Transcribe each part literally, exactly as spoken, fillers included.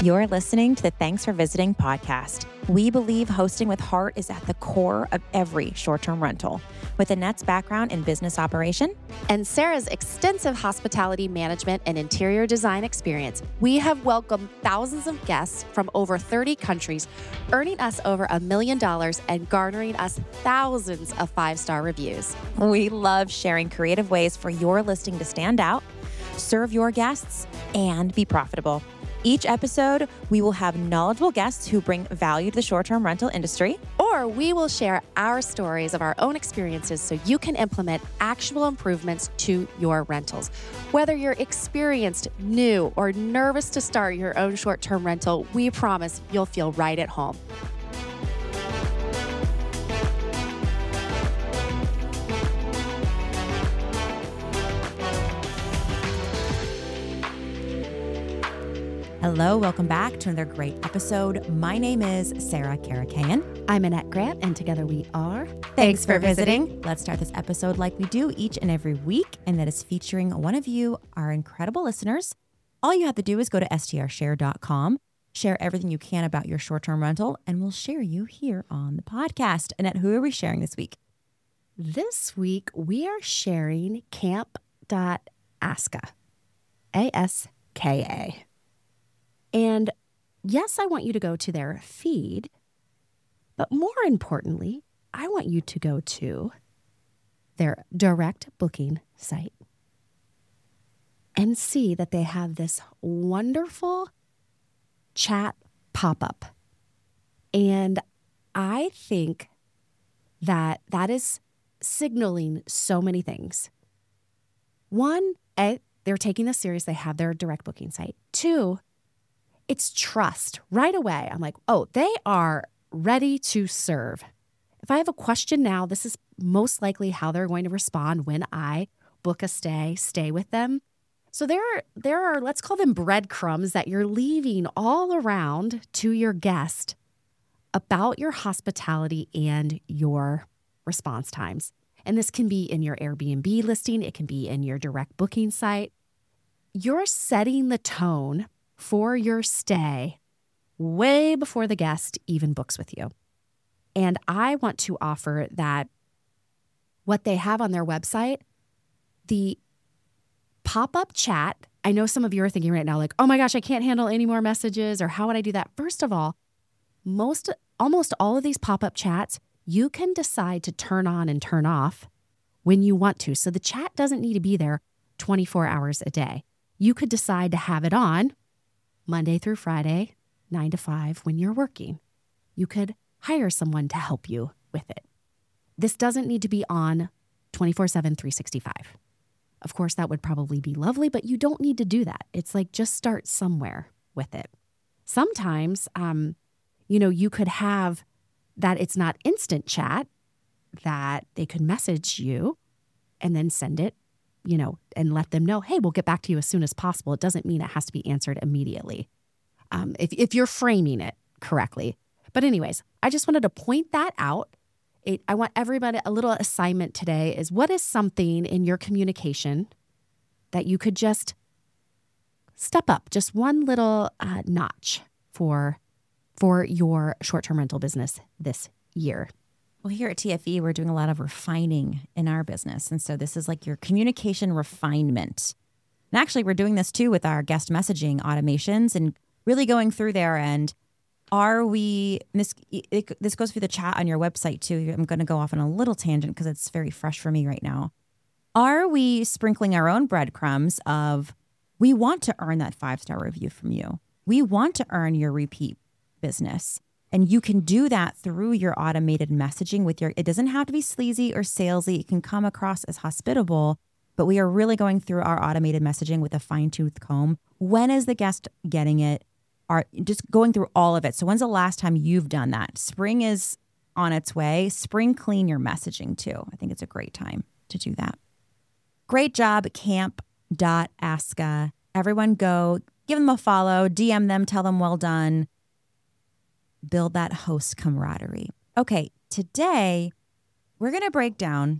You're listening to the Thanks for Visiting podcast. We believe hosting with heart is at the core of every short-term rental. With Annette's background in business operation and Sarah's extensive hospitality management and interior design experience, we have welcomed thousands of guests from over thirty countries, earning us over a million dollars and garnering us thousands of five-star reviews. We love sharing creative ways for your listing to stand out, serve your guests, and be profitable. Each episode, we will have knowledgeable guests who bring value to the short-term rental industry. Or we will share our stories of our own experiences so you can implement actual improvements to your rentals. Whether you're experienced, new, or nervous to start your own short-term rental, we promise you'll feel right at home. Hello, welcome back to another great episode. My name is Sarah Karakayan. I'm Annette Grant, and together we are Thanks, Thanks for visiting. visiting. Let's start this episode like we do each and every week, and that is featuring one of you, our incredible listeners. All you have to do is go to S T R share dot com, share everything you can about your short-term rental, and we'll share you here on the podcast. Annette, who are we sharing this week? This week, we are sharing camp dot aska, A S K A. And yes, I want you to go to their feed, but more importantly, I want you to go to their direct booking site and see that they have this wonderful chat pop-up. And I think that that is signaling so many things. One, A, they're taking this serious. They have their direct booking site. Two, it's trust. Right away, I'm like, oh, they are ready to serve. If I have a question now, this is most likely how they're going to respond when I book a stay, stay with them. So there are, there are, let's call them breadcrumbs that you're leaving all around to your guest about your hospitality and your response times. And this can be in your Airbnb listing. It can be in your direct booking site. You're setting the tone for your stay way before the guest even books with you. And I want to offer that what they have on their website, the pop-up chat, I know some of you are thinking right now, like, oh my gosh, I can't handle any more messages, or how would I do that? First of all, most, almost all of these pop-up chats, you can decide to turn on and turn off when you want to. So the chat doesn't need to be there twenty-four hours a day. You could decide to have it on Monday through Friday, nine to five when you're working. You could hire someone to help you with it. This doesn't need to be on twenty-four seven, three sixty-five. Of course, that would probably be lovely, but you don't need to do that. It's like just start somewhere with it. Sometimes, um, you know, you could have that it's not instant chat, that they could message you and then send it, you know, and let them know, hey, we'll get back to you as soon as possible. It doesn't mean it has to be answered immediately, um, if, if you're framing it correctly. But anyways, I just wanted to point that out. It, I want everybody, a little assignment today is, what is something in your communication that you could just step up, just one little uh, notch for, for your short-term rental business this year? Well, here at T F E, we're doing a lot of refining in our business. And so this is like your communication refinement. And actually, we're doing this too with our guest messaging automations and really going through there. And are we, and this, it, this goes through the chat on your website too. I'm going to go off on a little tangent because it's very fresh for me right now. Are we sprinkling our own breadcrumbs of, we want to earn that five-star review from you. We want to earn your repeat business. And you can do that through your automated messaging with your, it doesn't have to be sleazy or salesy. It can come across as hospitable, but we are really going through our automated messaging with a fine-tooth comb. When is the guest getting it? Are just going through all of it. So when's the last time you've done that? Spring is on its way. Spring clean your messaging too. I think it's a great time to do that. Great job, camp dot aska. Everyone go, give them a follow, D M them, tell them well done. Build that host camaraderie. Okay, today we're going to break down.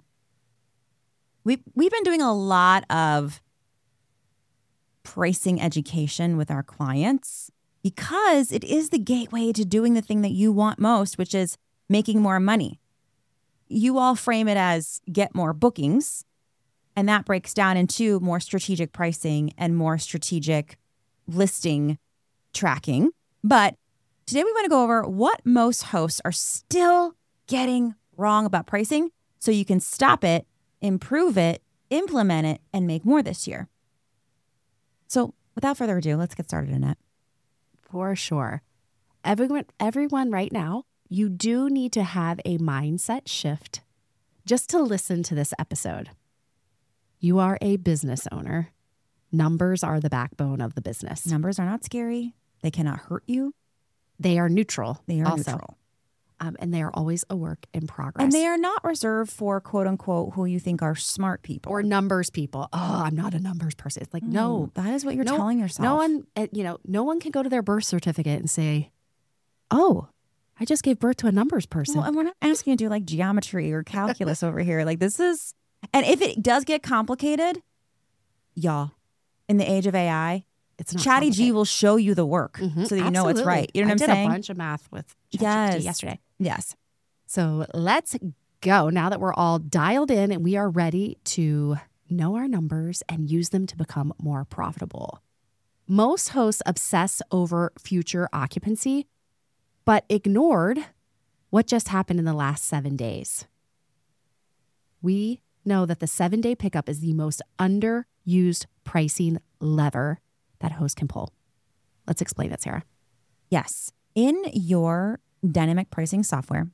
We've, we've been doing a lot of pricing education with our clients. because it is the gateway to doing the thing that you want most, which is making more money. You all frame it as get more bookings, and that breaks down into more strategic pricing and more strategic listing tracking. But today we want to go over what most hosts are still getting wrong about pricing so you can stop it, improve it, implement it, and make more this year. So without further ado, let's get started, Annette. For sure. Everyone, everyone right now, you do need to have a mindset shift just to listen to this episode. You are a business owner. Numbers are the backbone of the business. Numbers are not scary. They cannot hurt you. They are neutral. They are also. neutral. Um, and they are always a work in progress. And they are not reserved for quote unquote who you think are smart people. Or numbers people. Oh, I'm not a numbers person. It's like, no. That is what you're no, telling yourself. No one, uh, you know, no one can go to their birth certificate and say, oh, I just gave birth to a numbers person. Well, and we're not asking you to do like geometry or calculus over here. Like this is, and if it does get complicated, y'all, in the age of A I, it's not Chatty G will show you the work mm-hmm. so that you Absolutely. know it's right. You know what I I'm did saying? a bunch of math with ChatGPT yes. yesterday. Yes. So let's go now that we're all dialed in and we are ready to know our numbers and use them to become more profitable. Most hosts obsess over future occupancy, but ignored what just happened in the last seven days. We know that the seven-day pickup is the most underused pricing lever that hosts can pull. Let's explain it, Sarah. Yes. In your dynamic pricing software,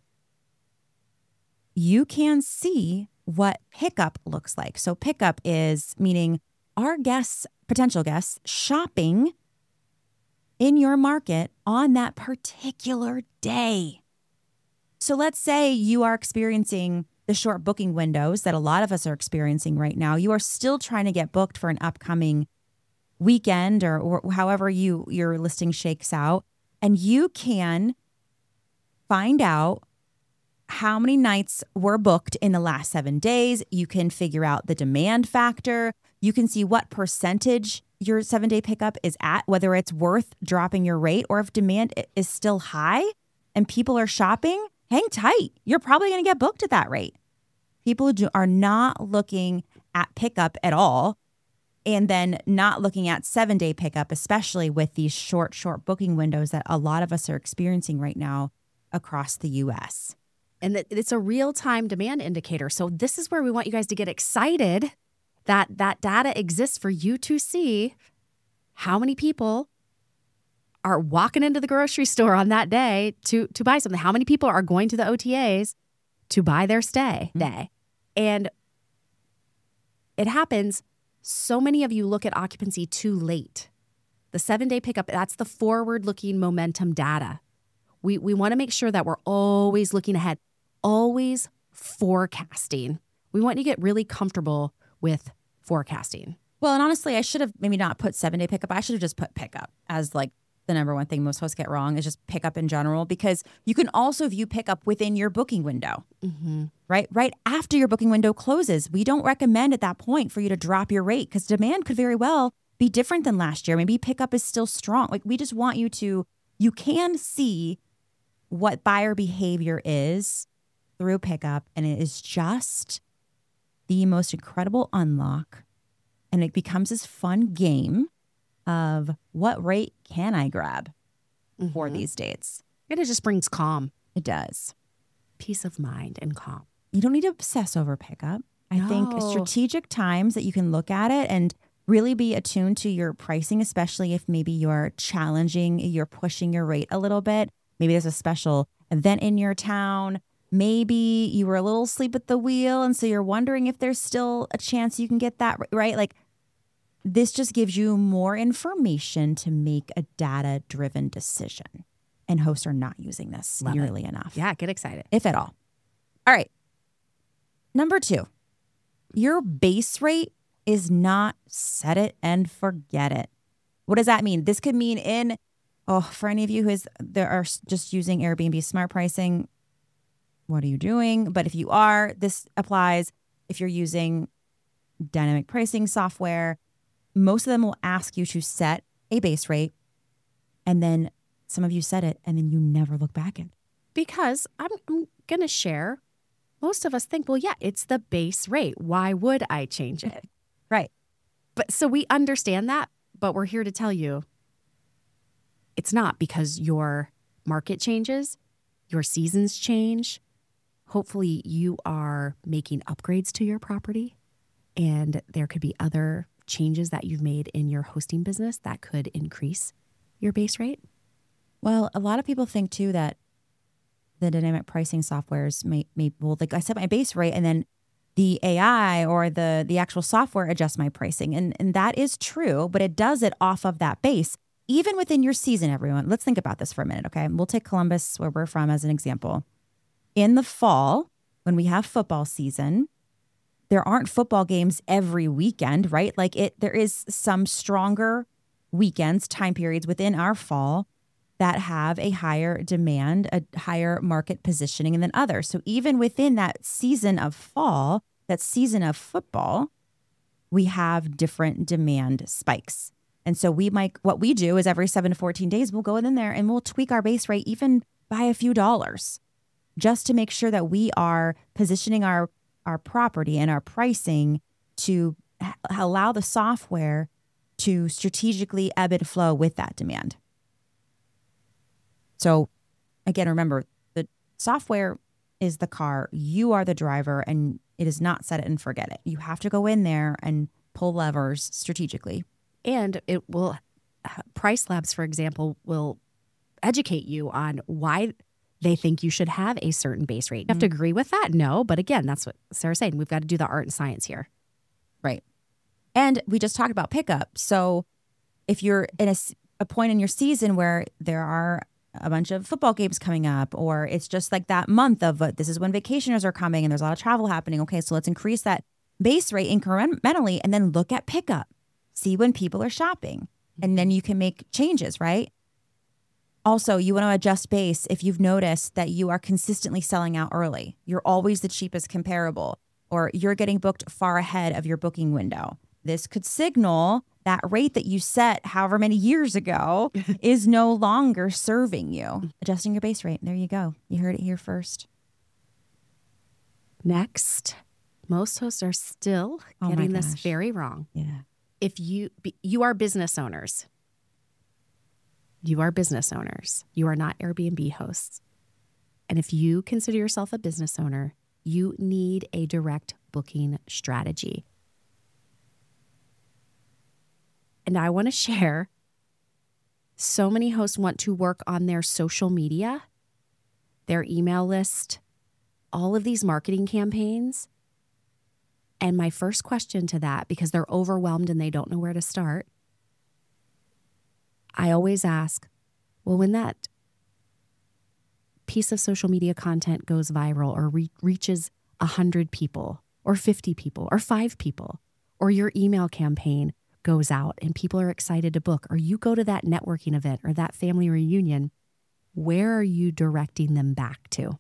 you can see what pickup looks like. So pickup is meaning our guests, potential guests, shopping in your market on that particular day. So let's say you are experiencing the short booking windows that a lot of us are experiencing right now. You are still trying to get booked for an upcoming weekend or, or however you your listing shakes out. And you can find out how many nights were booked in the last seven days. You can figure out the demand factor. You can see what percentage your seven-day pickup is at, whether it's worth dropping your rate or if demand is still high and people are shopping, hang tight. You're probably going to get booked at that rate. People do, are not looking at pickup at all and then not looking at seven-day pickup, especially with these short, short booking windows that a lot of us are experiencing right now across the U S. And it's a real-time demand indicator. So this is where we want you guys to get excited that that data exists for you to see how many people are walking into the grocery store on that day to, to buy something. How many people are going to the O T As to buy their stay day? And it happens, so many of you look at occupancy too late. The seven-day pickup, that's the forward-looking momentum data. We, we want to make sure that we're always looking ahead. Always forecasting. We want you to get really comfortable with forecasting. Well, and honestly, I should have maybe not put seven-day pickup. I should have just put pickup as like the number one thing most hosts get wrong is just pickup in general, because you can also view pickup within your booking window, mm-hmm. right? Right after your booking window closes. We don't recommend at that point for you to drop your rate because demand could very well be different than last year. Maybe pickup is still strong. Like we just want you to, you can see what buyer behavior is through pickup, and it is just the most incredible unlock. And it becomes this fun game of what rate can I grab mm-hmm. for these dates. And it just brings calm. It does. Peace of mind and calm. You don't need to obsess over pickup. I No. think strategic times that you can look at it and really be attuned to your pricing, especially if maybe you're challenging, you're pushing your rate a little bit. Maybe there's a special event in your town. Maybe you were a little asleep at the wheel, and so you're wondering if there's still a chance you can get that right. Like this just gives you more information to make a data-driven decision. And hosts are not using this Love nearly it. enough. Yeah, get excited. If at all. All right. Number two, your base rate is not set it and forget it. What does that mean? This could mean in, oh, for any of you who is there are just using Airbnb Smart Pricing, what are you doing? But if you are, this applies if you're using dynamic pricing software. Most of them will ask you to set a base rate And then some of you said it, and then you never look back at it. Because I'm, I'm going to share, most of us think, well, yeah, it's the base rate. Why would I change it? Right. But so we understand that, but we're here to tell you it's not, because your market changes, your seasons change. Hopefully you are making upgrades to your property, and there could be other changes that you've made in your hosting business that could increase your base rate. Well, a lot of people think too that the dynamic pricing softwares may, may well, like I set my base rate and then the A I or the the actual software adjusts my pricing. And, and that is true, but it does it off of that base, even within your season, everyone. Let's think about this for a minute, okay? We'll take Columbus, where we're from, as an example. In the fall, when we have football season, there aren't football games every weekend, right? Like it, there is some stronger weekends, time periods within our fall that have a higher demand, a higher market positioning than others. So even within that season of fall, that season of football, we have different demand spikes. And so we might, what we do is every seven to fourteen days, we'll go in there and we'll tweak our base rate even by a few dollars, just to make sure that we are positioning our, our property and our pricing to h- allow the software to strategically ebb and flow with that demand. So again, remember, the software is the car. You are the driver, and it is not set it and forget it. You have to go in there and pull levers strategically. And it will, Price Labs, for example, will educate you on why they think you should have a certain base rate. You have to agree with that? No. But again, that's what Sarah's saying. We've got to do the art and science here. Right. And we just talked about pickup. So if you're in a, a point in your season where there are a bunch of football games coming up, or it's just like that month of uh, this is when vacationers are coming and there's a lot of travel happening. Okay, so let's increase that base rate incrementally and then look at pickup. See when people are shopping, and then you can make changes, right? Also, you want to adjust base if you've noticed that you are consistently selling out early. You're always the cheapest comparable, or you're getting booked far ahead of your booking window. This could signal that rate that you set however many years ago is no longer serving you. Adjusting your base rate. There you go. You heard it here first. Next, most hosts are still Oh my getting this gosh. very wrong. Yeah. If you be- you are business owners, you are business owners. You are not Airbnb hosts. And if you consider yourself a business owner, you need a direct booking strategy. And I want to share, so many hosts want to work on their social media, their email list, all of these marketing campaigns. And my first question to that, because they're overwhelmed and they don't know where to start, I always ask, well, when that piece of social media content goes viral or re- reaches one hundred people or fifty people or five people, or your email campaign goes out and people are excited to book, or you go to that networking event or that family reunion, where are you directing them back to?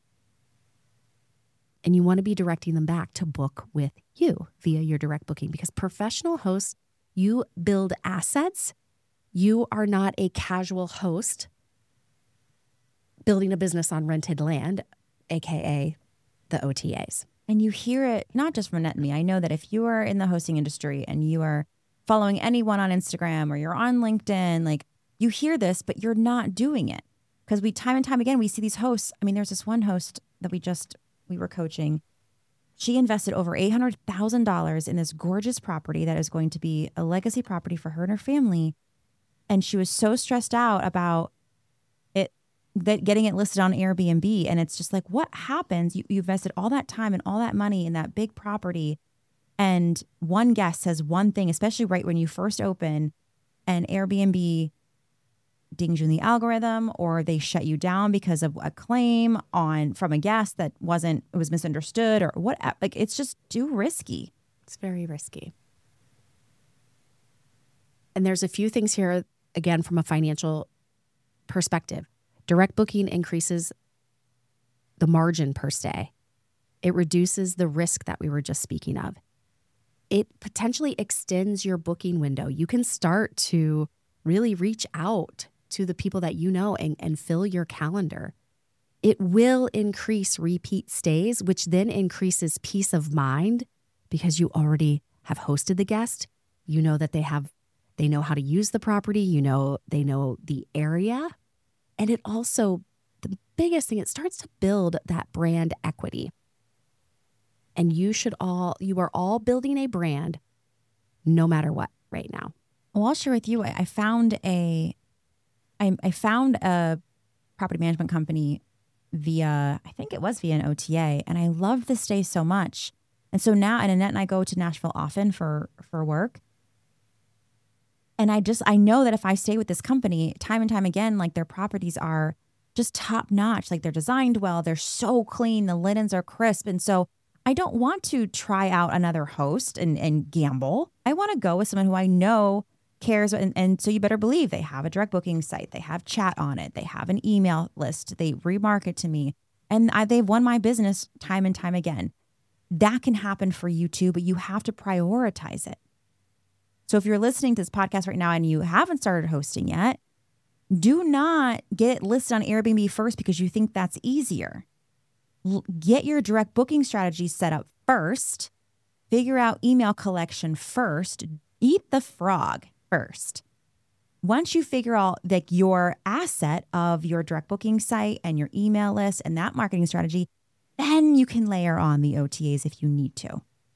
And you want to be directing them back to book with you via your direct booking, because professional hosts, you build assets. You are not a casual host building a business on rented land, A K A the O T As. And you hear it not just from Annette and me. I know that if you are in the hosting industry and you are following anyone on Instagram or you're on LinkedIn, like you hear this, but you're not doing it. Because we time and time again, we see these hosts. I mean, there's this one host that we just, we were coaching. She invested over eight hundred thousand dollars in this gorgeous property that is going to be a legacy property for her and her family. And she was so stressed out about it, that getting it listed on Airbnb. And it's just like, what happens? You, you invested all that time and all that money in that big property. And one guest says one thing, especially right when you first open, and Airbnb dings you in the algorithm, or they shut you down because of a claim on from a guest that wasn't, it was misunderstood, or what, like it's just too risky. It's very risky. And there's a few things here, again, from a financial perspective. Direct booking increases the margin per stay. It reduces the risk that we were just speaking of. It potentially extends your booking window. You can start to really reach out to the people that you know and, and fill your calendar. It will increase repeat stays, which then increases peace of mind because you already have hosted the guest. You know that they have, they know how to use the property. You know, they know the area. And it also, the biggest thing, it starts to build that brand equity. And you should all, you are all building a brand no matter what right now. Well, I'll share with you, I, I found a, I, I found a property management company via, I think it was via an O T A, and I loved the stay so much. And so now, and Annette and I go to Nashville often for, for work. And I just, I know that if I stay with this company time and time again, like their properties are just top notch. Like they're designed well. They're so clean. The linens are crisp. And so I don't want to try out another host and, and gamble. I want to go with someone who I know cares. And, and so you better believe they have a direct booking site. They have chat on it. They have an email list. They remarket to me. And I, they've won my business time and time again. That can happen for you too, but you have to prioritize it. So if you're listening to this podcast right now and you haven't started hosting yet, do not get it listed on Airbnb first because you think that's easier. L- get your direct booking strategy set up first. Figure out email collection first. Eat the frog first. Once you figure out like your asset of your direct booking site and your email list and that marketing strategy, then you can layer on the O T As if you need to.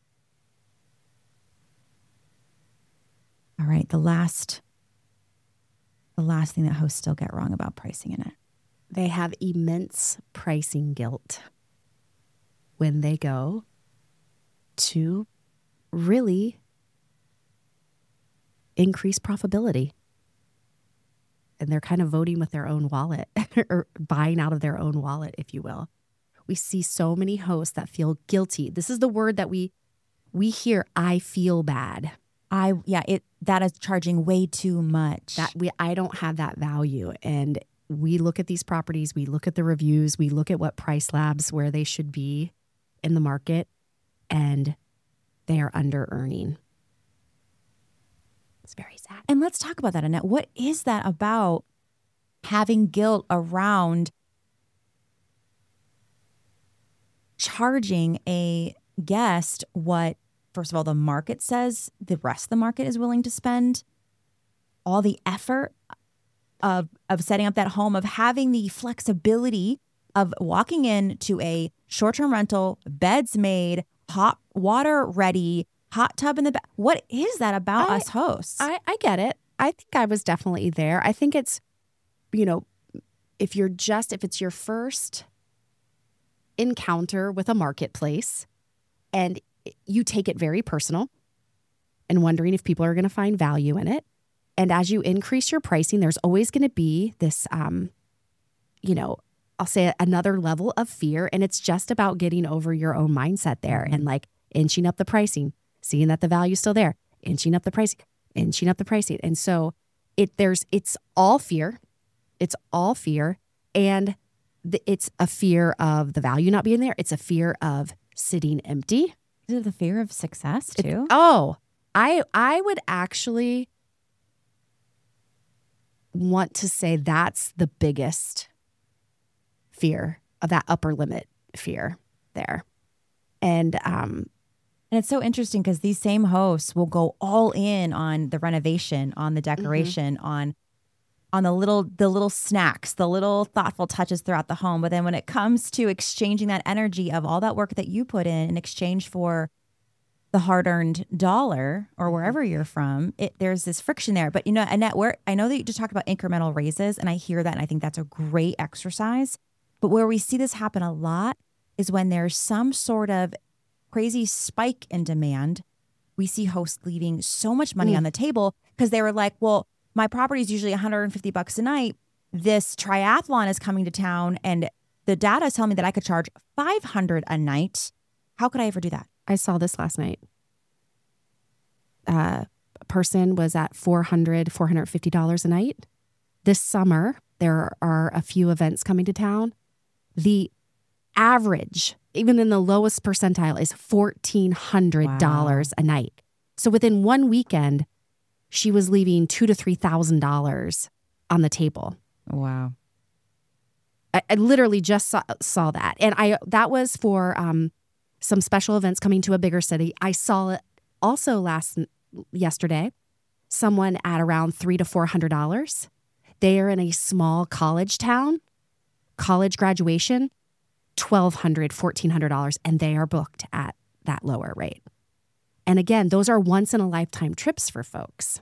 All right, the last the last thing that hosts still get wrong about pricing in it. They have immense pricing guilt when they go to really increase profitability. And they're kind of voting with their own wallet or buying out of their own wallet, if you will. We see so many hosts that feel guilty. This is the word that we we hear, I feel bad. I yeah, it that is charging way too much. That we I don't have that value. And we look at these properties, we look at the reviews, we look at what price labs where they should be in the market, and they are under earning. It's very sad. And let's talk about that, Annette. What is that about having guilt around charging a guest what, first of all, the market says the rest of the market is willing to spend, all the effort of of setting up that home, of having the flexibility of walking into a short-term rental, beds made, hot water ready, hot tub in the back. What is that about I, us hosts? I, I get it. I think I was definitely there. I think it's, you know, if you're just, if it's your first encounter with a marketplace and you take it very personal and wondering if people are going to find value in it. And as you increase your pricing, there's always going to be this, um, you know, I'll say another level of fear. And it's just about getting over your own mindset there and like inching up the pricing, seeing that the value's still there, inching up the pricing, inching up the pricing. And so it there's it's all fear. It's all fear. And the, it's a fear of the value not being there. It's a fear of sitting empty. Is it the fear of success too? It, oh, I I would actually want to say that's the biggest fear of that upper limit fear there. And um And it's so interesting because these same hosts will go all in on the renovation, on the decoration, mm-hmm. on on the little the little snacks, the little thoughtful touches throughout the home. But then when it comes to exchanging that energy of all that work that you put in in exchange for the hard-earned dollar or wherever you're from, it there's this friction there. But you know, Annette, where I know that you just talked about incremental raises, and I hear that, and I think that's a great exercise. But where we see this happen a lot is when there's some sort of crazy spike in demand. We see hosts leaving so much money mm. on the table because they were like, well, my property is usually one hundred fifty bucks a night. This triathlon is coming to town and the data is telling me that I could charge five hundred a night. How could I ever do that? I saw this last night. Uh, a person was at four hundred dollars, four hundred fifty dollars a night. This summer, there are a few events coming to town. The average, even in the lowest percentile, is fourteen hundred dollars wow. a night. So within one weekend, she was leaving two to three thousand dollars on the table. Wow. I, I literally just saw, saw that. And I that was for um, some special events coming to a bigger city. I saw it also last yesterday, someone at around three to four hundred dollars. They are in a small college town, college graduation, twelve hundred dollars, fourteen hundred dollars, and they are booked at that lower rate. And again, those are once in a lifetime trips for folks.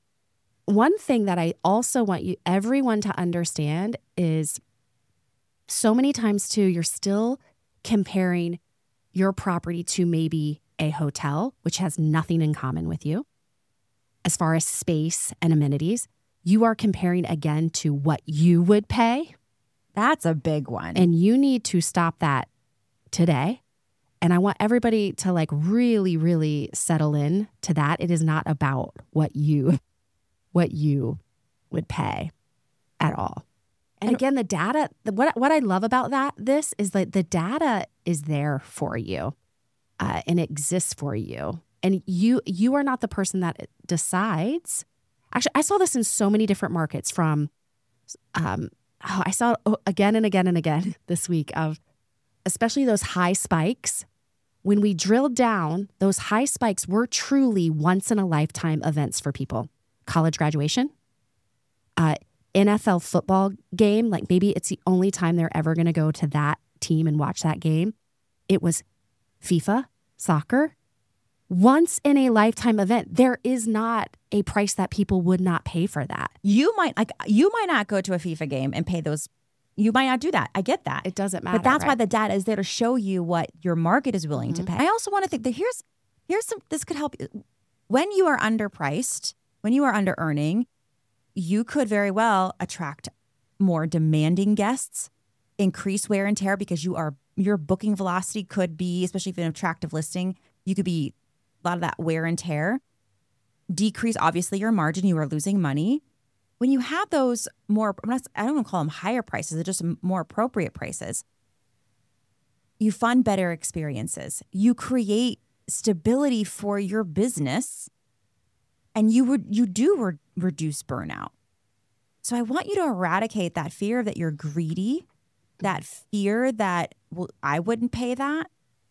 One thing that I also want you everyone to understand is so many times too, you're still comparing your property to maybe a hotel, which has nothing in common with you as far as space and amenities. You are comparing again to what you would pay. That's a big one. And you need to stop that today. And I want everybody to like really, really settle in to that. It is not about what you, what you would pay at all. And again, the data, the, what what I love about that, this is like the data is there for you uh, and it exists for you. And you you are not the person that decides. Actually, I saw this in so many different markets from, um, oh, I saw it again and again and again this week of especially those high spikes. When we drilled down, those high spikes were truly once in a lifetime events for people. College graduation, uh, N F L football game, like maybe it's the only time they're ever going to go to that team and watch that game. It was FIFA, soccer, once in a lifetime event. There is not a price that people would not pay for that. You might like you might not go to a FIFA game and pay those. You might not do that. I get that. It doesn't matter. But that's right? why the data is there to show you what your market is willing Mm-hmm. to pay. I also want to think that here's here's some this could help you. When you are underpriced, when you are under earning, you could very well attract more demanding guests, increase wear and tear because you are your booking velocity could be, especially if an attractive listing, you could be a lot of that wear and tear. Decrease obviously your margin, you are losing money. When you have those more, I'm not, I don't want to call them higher prices, they're just more appropriate prices. You fund better experiences. You create stability for your business, and you would you do re- reduce burnout. So I want you to eradicate that fear that you're greedy, that fear that, well, I wouldn't pay that.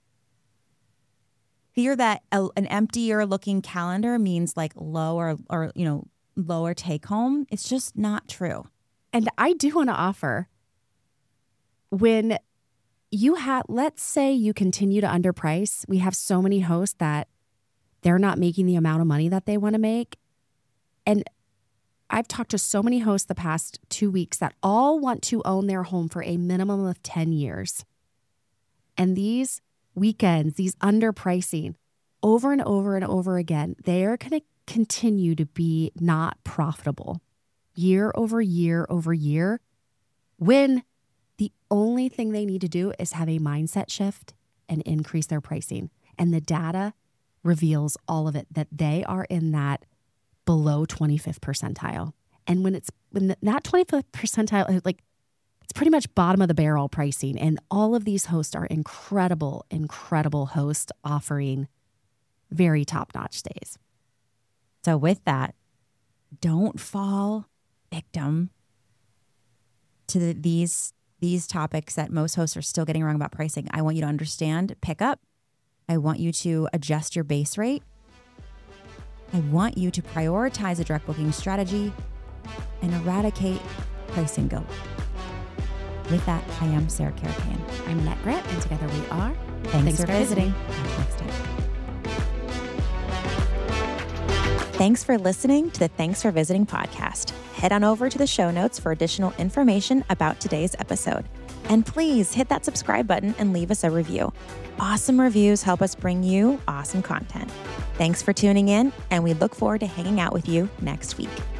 Fear that a, an emptier looking calendar means like lower or, you know, lower take home. It's just not true. And I do want to offer, when you have, let's say you continue to underprice, we have so many hosts that they're not making the amount of money that they want to make. And I've talked to so many hosts the past two weeks that all want to own their home for a minimum of ten years. And these weekends, these underpricing, over and over and over again, they're going to continue to be not profitable year over year over year, when the only thing they need to do is have a mindset shift and increase their pricing. And the data reveals all of it, that they are in that below twenty-fifth percentile. And when it's when the, that twenty-fifth percentile, like, it's pretty much bottom of the barrel pricing. And all of these hosts are incredible, incredible hosts offering very top-notch stays. So with that, don't fall victim to the, these these topics that most hosts are still getting wrong about pricing. I want you to understand pickup. I want you to adjust your base rate. I want you to prioritize a direct booking strategy and eradicate pricing guilt. With that, I am Sarah Caracan. I'm Annette Grant, and together we are Thanks, Thanks for, for visiting. Until next time. Thanks for listening to the Thanks for Visiting podcast. Head on over to the show notes for additional information about today's episode. And please hit that subscribe button and leave us a review. Awesome reviews help us bring you awesome content. Thanks for tuning in, and we look forward to hanging out with you next week.